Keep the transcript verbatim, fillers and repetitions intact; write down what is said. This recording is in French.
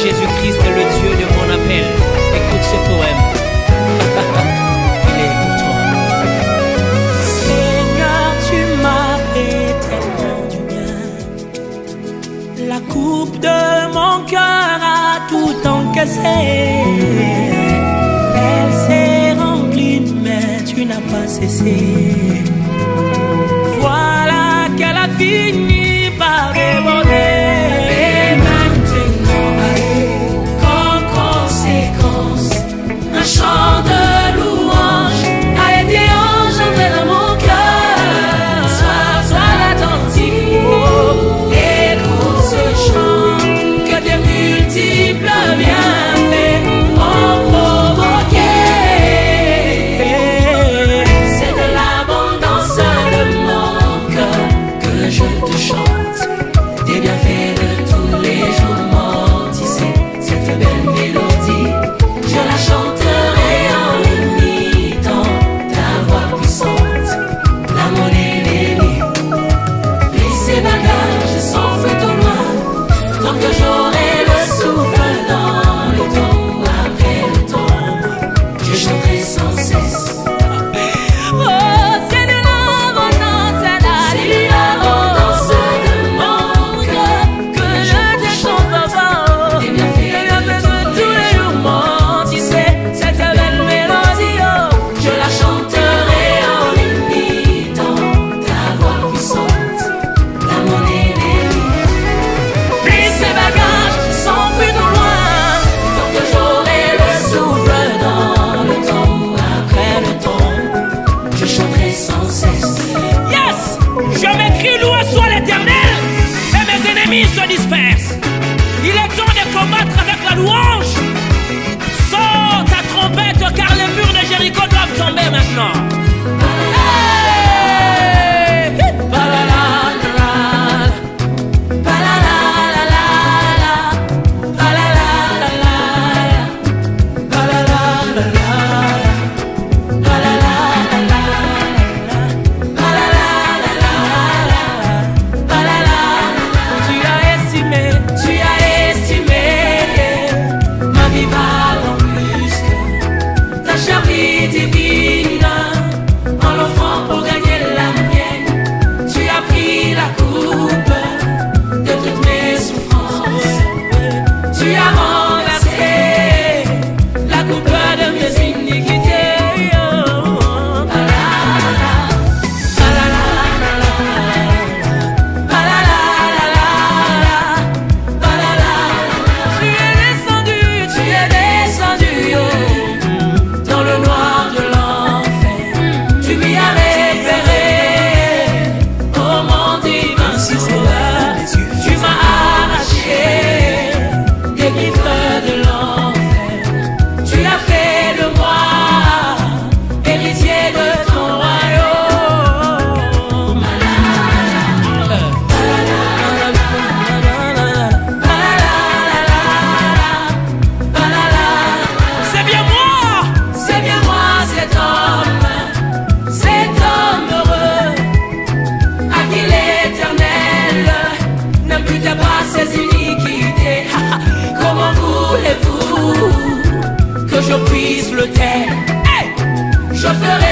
Jésus-Christ est le Dieu de mon appel. Écoute ce poème. Il est pour toi. Seigneur, tu m'as fait tellement du bien. La coupe de mon cœur a tout encaissé. Elle s'est remplie, mais tu n'as pas cessé. Voilà qu'elle a fini par déborder. Et maintenant, qu'en conséquence, un chant de louange a été engendré dans mon cœur. Sois, sois attentif, oh, écoute ce chant que tes multiples bienfaits ont provoqué. C'est de l'abondance de mon cœur que je te chante. Des bienfaits de tous les jours m'ont tissé cette belle mélodie. Je la chanterai en imitant ta voix puissante. La monnaie, les livres, et ses bagages s'enfuient au loin. Tant que j'aurai le souffle dans le temps, après le temps, je chanterai sans cesse. Oh, c'est de l'abondance de C'est l'abondance de mon cœur que je te chante, papa. Des bienfaits de tous les jours m'ont tissé cette belle mélodie, oh. Je la chanterai en imitant ta voix puissante. La monnaie, les livres, et ses bagages s'enfuient au loin. Tant que j'aurai le souffle dans le temps, après le temps, je chanterai sans cesse. Yes! Je m'écris loué soit l'Éternel et mes ennemis se dispersent. Il est temps de combattre avec la louange. Sors ta trompette car les murs de Jéricho doivent tomber maintenant. Hey! Ba-la-la-la-la, ba-la-la-la-la, ba-la-la-la-la, ba-la-la-la-la, ba-la-la-la-la, ba-la-la-la-la. Tu as estimé, Tu as estimé ma vie valant plus que ta chère vie divine. En l'offrant pour gagner la mienne, tu as pris la coupe de toutes mes souffrances. Tu as renversé la coupe de mes iniquités. Oh, ba-la-la, ba-la-la-la-la, ba-la-la-la-la, ba-la-la. Tu es descendu, tu es descendu, oh, dans le noir de l'enfer. Tu m'y as révéré, oh mon divin sauveur. Tu m'as arraché des griffes de l'enfer. Tu as fait de moi héritier de ton royaume. c'est bien moi. C'est bien moi cet homme, cet homme heureux, à qui l'Éternel n'impute pas ses iniquités. Comment voulez-vous que je puisse le taire? Hey! Je ferai